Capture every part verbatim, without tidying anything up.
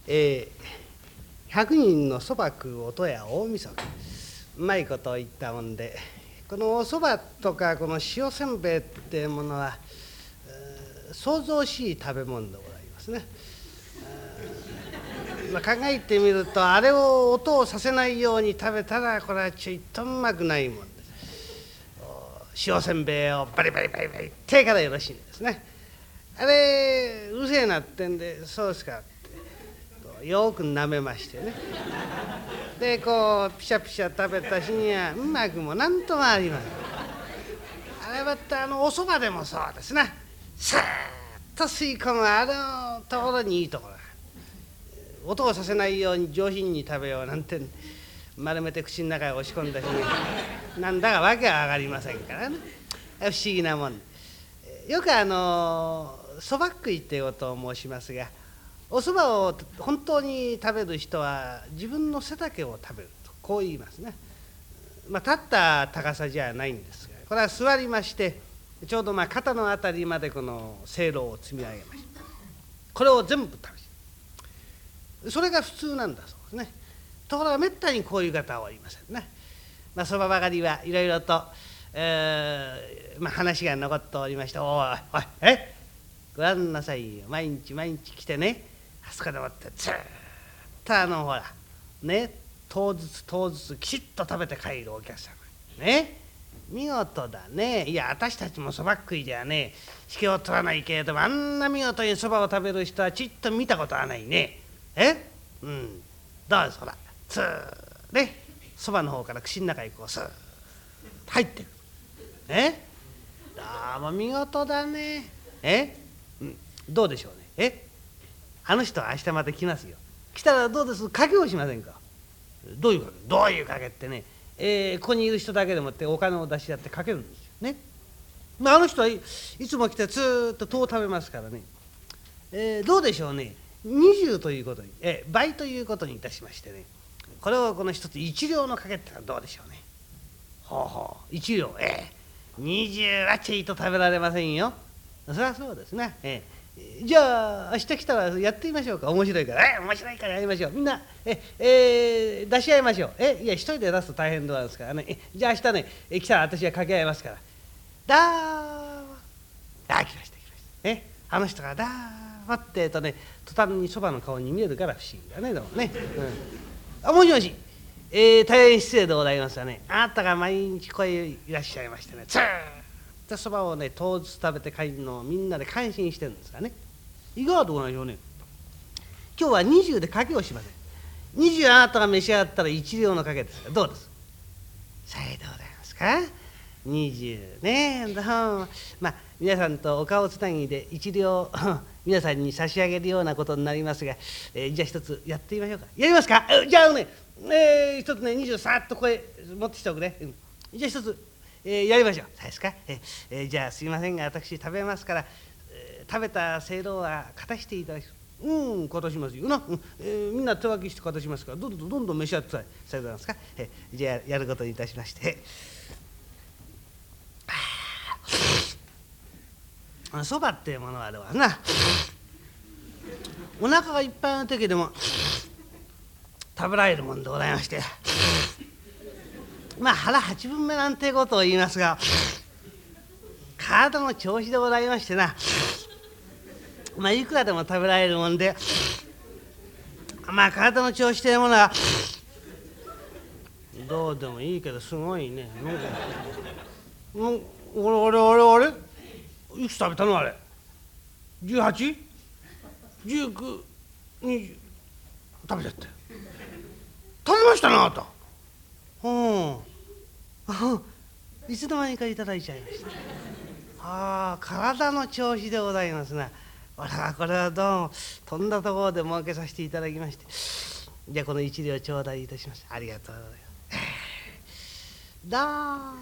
えー、ひゃくにんのそば食う音や大晦日、うまいこと言ったもんで、このおそばとかこの塩せんべいっていうものは、えー、想像しい食べ物でございますね。まあ、考えてみると、あれを音をさせないように食べたらこれはちょいとうまくないもんです。塩せんべいをバリバリバリバリってからよろしいんですね。あれうるせえなってんで、そうですかってよく舐めましてね。でこうピシャピシャ食べた日にはうまくもなんともありません。あれはってあのおそばでもそうですな。さーっと吸い込むあのところにいいところ、音をさせないように上品に食べようなんて丸めて口の中へ押し込んだ日になんだかわけは上がりませんからね。不思議なもん。よくあのそば食いっていうことを申しますが、おそばを本当に食べる人は自分の背丈を食べるとこう言いますね。まあ立った高さじゃないんですが、これは座りましてちょうどまあ肩のあたりまでこのせいろを積み上げました。これを全部食べる、それが普通なんだそうですね。ところがめったにこういう方はおりませんね。まあそばばかりはいろいろと、えーまあ、話が残っておりまして、おいおいえごらんなさいよ、毎日毎日来てね、あそこでもってずーっとあのほらね、当日当日きちっと食べて帰るお客様ね、見事だね。いや私たちもそば食いじゃね引けを取らないけれども、あんな見事にそばを食べる人はちっと見たことはないね。えうんどうぞほらつーね、そばの方から口の中にこうスーッと入ってる。えどうも見事だね。え、うん、どうでしょうね。えあの人は明日また来ますよ。来たらどうです、賭けをしませんか。どういう賭け、どういう賭けってね、えー、ここにいる人だけでもってお金を出し合って賭けるんですよね。まあ、あの人はい、いつも来てずーっと戸を食べますからね、えー、どうでしょうね。にじゅうということに、えー、倍ということにいたしましてね、これをこの一つ一両の賭けってのはどうでしょうね。ほうほう一両、えー、にじゅうはちいと食べられませんよ。そりゃそうですね。えー、じゃあ明日来たらやってみましょうか。面白いから、えー、面白いからやりましょう。みんなえ、えー、出し合いましょう。えいや一人で出すと大変なんですからね。えじゃあ明日ね、え来たら私は掛け合いますから。だーあ来ました来ました。えあの人がだー待ってえとね、途端にそばの顔に見えるから不思議だね。でもね、うん、あもしもし、えー、大変失礼でございますがね、あなたが毎日ここへいらっしゃいましてね、ずーっとそばをね当日食べて帰るのをみんなで感心してるんですがね、いかがでございましょうね。今日はにじゅうで賭けをしません。にじゅうあなたが召し上がったら一両の賭けですから、どうです。さようでございますか。にじゅうね、どうもまあ皆さんとお顔つなぎで一両皆さんに差し上げるようなことになりますが、えー、じゃあ一つやってみましょうか。やりますか。じゃあね、えー、一つねにじゅうさーっとこれ持ってきておくね、うん、じゃあ一つ、えー、やりましょう。そうですか。えーえー、じゃあすいませんが私食べますから、えー、食べたせいろは片していただきます。うん、片しますよな、うんえー、みんな手分けして片しますから、どんどんどんどん召し上がってください。さようでございますか。えー、じゃあやることにいたしまして、そばっていうものはではな、お腹がいっぱいの時でも食べられるもんでございまして、まあ腹八分目なんてことを言いますが、体の調子でございましてな、まあいくらでも食べられるもんで、まあ体の調子というものはどうでもいいけどすごいね。なんかうん俺俺俺あれいくつ食べたのあれ。じゅうはち、じゅうきゅう、にじゅう食べちゃったよ。食べましたねあなた。うんいつの間にかいただいちゃいました。ああ体の調子でございますな。これはこれはどうもとんだところで儲けさせていただきまして、じゃあこの一両頂戴いたします。ありがとうございます。だ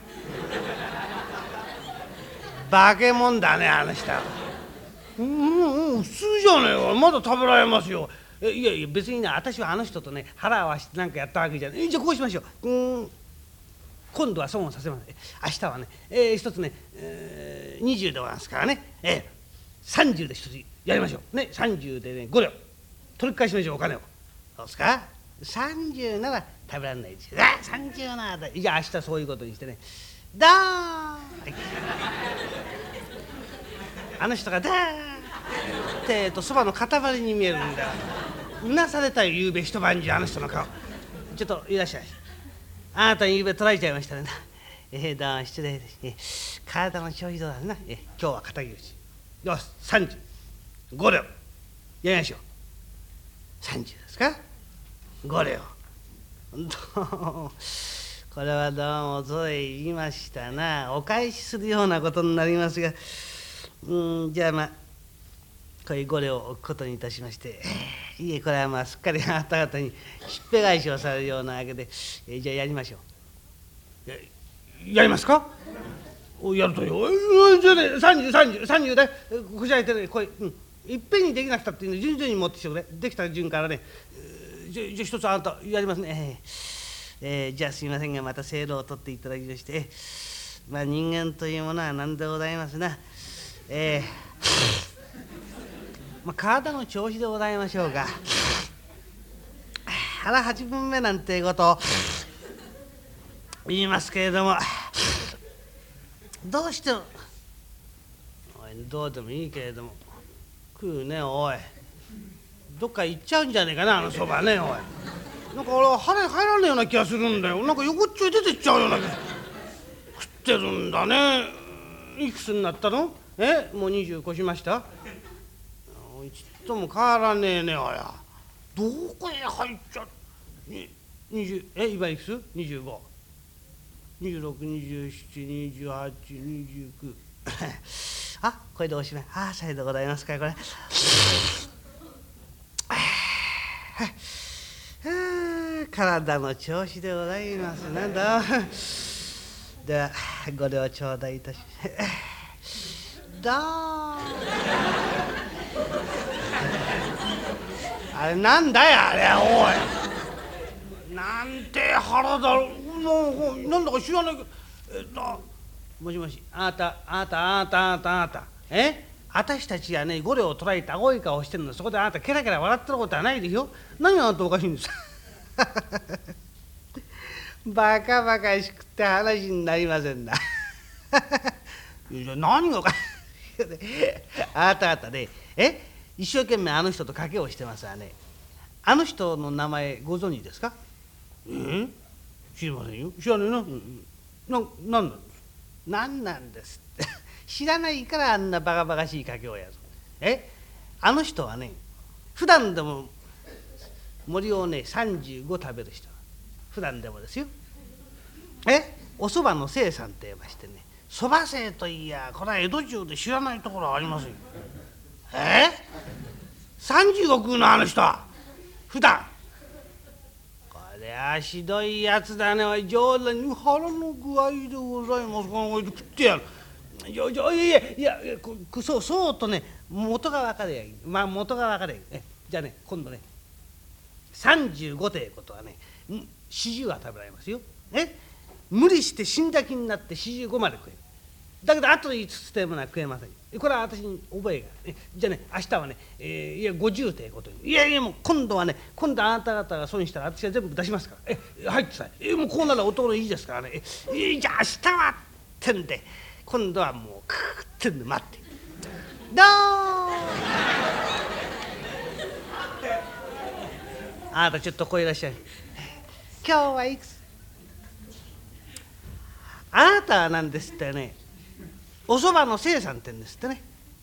ー化け物だねあの人。うんうん普通じゃねえよ、まだ食べられますよ。えいやいや別にね、私はあの人とね腹合わせてなんかやったわけじゃない。えじゃあこうしましょう。うん今度は損をさせます。明日はね、えー、一つね、えー、にじゅうでございますからね、えー、さんじゅうで一つやりましょうね。さんじゅうでねご両。 取り返しましょうお金を。そうですか。さんじゅうなら食べられないですよ。あさんじゅうならだ。じゃあ明日そういうことにしてね。だーん、はい、あの人がだーって、えっと、そばの塊に見えるんだ。うなされたよ、ゆうべ一晩中あの人の顔。ちょっといらっしゃい。あなたにゆうべ取られちゃいましたね。えー、どうも失礼です。えー、体の調子どうだな。えー、今日は肩口。よし、さんじゅうご両。やりましょう。さんじゅうですか。ご両。これはどうも恐れ入りましたな。お返しするようなことになりますが、うん、じゃあまあこういうご両を置くことにいたしまして、いえこれはまあすっかりあなた方にしっぺ返しをされるようなわけで、えじゃあやりましょう。や, やりますか。おやるとよ。じゃあね、さんじゅう、さんじゅう、さんじゅうでこちらへてね、これ、うん、いっぺんにできなくたっていうの順々に持ってきてくれ。できた順からね、じゃあ一つあなたやりますね。えー、じゃあすいませんがまた正論を取っていただきまして、まあ人間というものは何でございますな。えー、まあ体の調子でございましょうが、腹八分目なんてことを言いますけれども、どうしてもおいどうでもいいけれども食うね。おいどっか行っちゃうんじゃねえかなあのそばね。おいなんか俺は腹に入らねえような気がするんだよ。なんか横っちょい出てっちゃうような気が。食ってるんだね。いくつになったの。えもうにじゅう越しました。ちっとも変わらねえね。あやどこへ入っちゃににじゅうえ今いくつ。にじゅうご、にじゅうろく、にじゅうなな、にじゅうはち、にじゅうきゅうあこれでおしまい。ああさようでございますかこれ。体の調子でございますな。どうではご両頂戴いたしどうあれなんだよあれ。おいなんて腹だろう。もうなんだか知らないけど、えっともしもしあなたあなたあなたあなたあなたえ私たちがねご両を捕らえて青い顔してるの。そこであなたケラケラ笑ってることはないでしょ。何があなたおかしいんですか。バカバカしくて話になりませんな。いや何がおかしい。あなた方ねえ一生懸命あの人と賭けをしてますわね。あの人の名前ご存知ですか。え知りませんよ。知らねえな。ななんなんです。何なんですって知らないからあんなバカバカしい賭けをやる。えあの人はね普段でも森をねさんじゅうご食べる人。普段でもですよ。えおそばの生さんって言いましてね、そば生といやこれは江戸中で知らないところはありませんよ。えさんじゅうご食うのあの人は普段。これはひどいやつだね。おい冗談に腹の具合でございますからこれ食ってやる。いやいやいやいやいやくそうそうとね元が分かれやいい。まあ元が分かれやいい。えじゃあね今度ねさんじゅうごということはねよんじゅうは食べられますよ。え無理して死んだ気になってよんじゅうごまで食える。だけどあといつつでもな食えません。これは私に覚えがある。じゃあね明日はね、えー、いやごじゅうということに。いやいやもう今度はね今度あなた方が損したら私は全部出しますから。え入ってさえもうこうなら男のいいですからね。えじゃあ明日はってんで今度はもうクーってんで待ってどーあなたちょっとこういらっしゃい。今日はいくつ。あなたはなんですってねおそばの生さんってんですってね。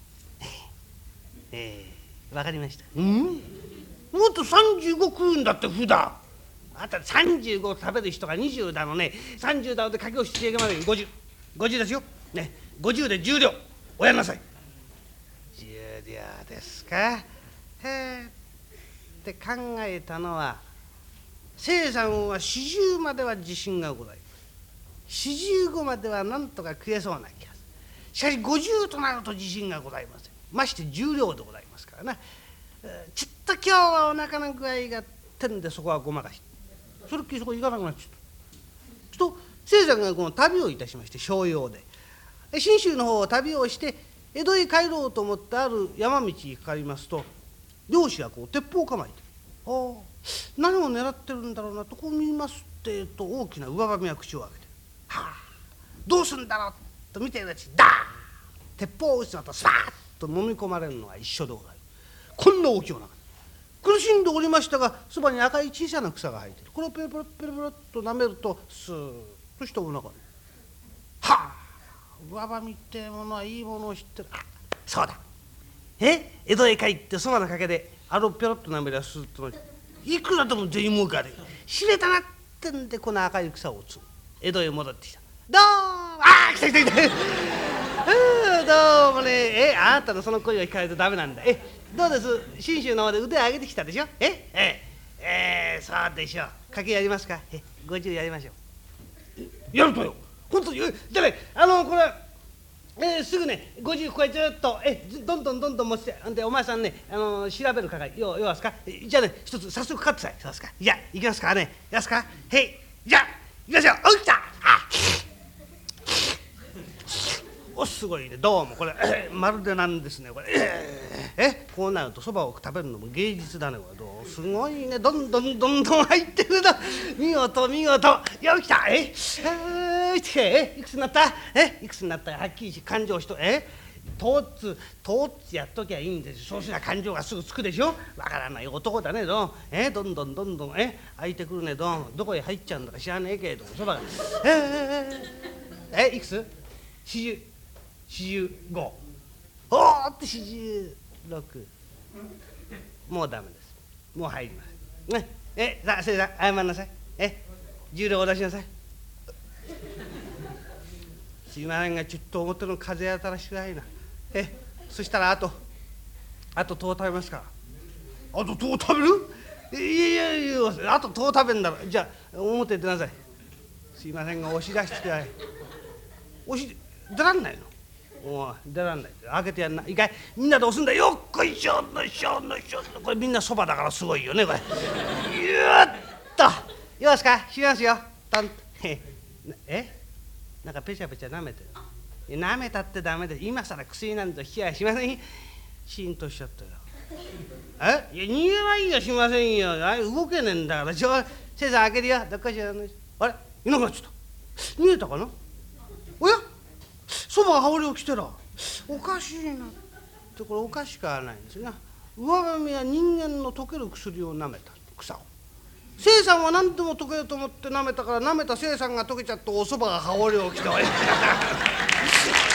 ええー、わかりました。うんもっとさんじゅうご食うんだって普段。あなたさんじゅうご食べる人がにじゅうだのねさんじゅうだので賭けをしていけまでにごじゅうごじゅうですよ。ねごじゅうでじゅう両おやんなさい。じゅう両ですか。へえって考えたのは生さんはよんじゅうまでは自信がございます。よんじゅうごまではなんとか食えそうな気がする。しかしごじゅうとなると自信がございません。ましてじゅう両でございますからな。ちょっと今日はお腹の具合がってんでそこはごまかしそれっきりそこ行かなくなっちゃった。と生さんがこの旅をいたしまして商用で信州の方を旅をして江戸へ帰ろうと思ってある山道にかかりますと漁師がこう鉄砲を構えて、ああ何を狙ってるんだろうなとこう見ますってと、大きな上ばみが口を開けて、はあどうすんだろうと見ているうちにダーン鉄砲を撃つのとスパーッと飲み込まれるのが一緒でござる。こんな大きいお腹苦しんでおりましたが、そばに赤い小さな草が生えている。これをペロペロペロペロっと舐めるとスーッとしたお腹に、はあ上ばみってものはいいものを知ってる。あそうだ、え江戸へ帰ってそばのかけであれをペロッと舐めりゃするといくらでも銭儲かる。知れたなってんでこの赤い草を打つ。江戸へ戻ってきた。どうもああ来た来た来たどうもね、えあなたのその声を聞かれるとダメなんだ。えどうです信州の方で腕を上げてきたでしょ。えええー、そうでしょう。賭けやりますか。えごじゅうやりましょう。やるとよ本当に。じゃねあのこれえー、すぐねごじゅうここへずっとえどんどんどんどん持ってんでお前さんねあの調べる係ようよすか。じゃあね一つ早速かかってさい。そうですか。じゃあ行きますからね。いきますか。へいじゃあ行きますよ。お来たあおすごいね。どうもこれ、えー、まるでなんですねこれ。えー、えこうなるとそばを食べるのも芸術だねこれ。どうすごいね。どんどんどんどん入ってるな。見事見事よ来た。えええいくつになった。えいくつになったはっきりし勘定しとえとっつとっつやっときゃいいんです。そうすりゃ勘定がすぐつくでしょ。わからない男だねどん。えどんどんどんどんえ開いてくるねどん。どこへ入っちゃうんだか知らねえけれどもそばがええええいくつ四十四十五おーって四十六もうダメです。もう入りますね。えさあせいさん謝んなさい。え十両お出しなさい。すいませんがちょっと表の風当たらしくないな。えそしたらあとあと糖食べますから。あと糖食べる。いやいやいやあと糖食べんだろ。じゃあ表出なさい。すいませんが押し出してください。押し出らんないの。おい出らんない。開けてやんな。いいかいみんなで押すんだよ。よっこいしょのしょのしょ。これみんなそばだからすごいよねこれ。やっとよしかしますよ。たんえなんかペチャペチャ舐めてる。舐めたってダメです。今さら薬なんぞ引きやしません。シーンとしちゃったよ。えいや逃げはいやしませんよ。あれ動けねえんだから。ちょせいさん開けるよ。どっかしらのあれいなくなっちゃった。逃げたかな。おやそばが羽織を着てらおかしいなってこれおかしくはないんですな。上髪は人間の溶ける薬を舐めた草を。せいさんは何でも溶けると思って舐めたから舐めたせいさんが溶けちゃっておそばが羽織を着ており